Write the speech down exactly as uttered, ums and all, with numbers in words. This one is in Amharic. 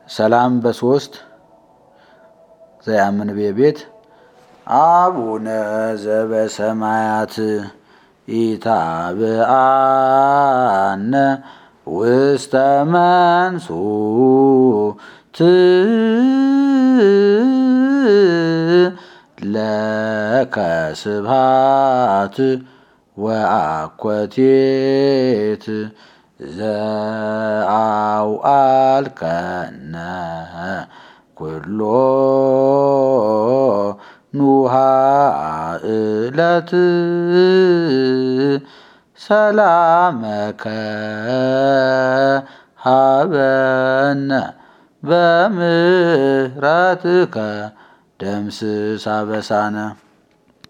ሰላም በሶስት ዘያምን ቤት አቡነ ዘበሰማያት ኢታብአነ ውስተ መንሱት ለከ ስብሐት ወአኮቴት ዘአውአልከነ ኩሎ ኑሃ እለት ሰላመከ ሀበነ በምህረትከ ደምስስ አበሳነ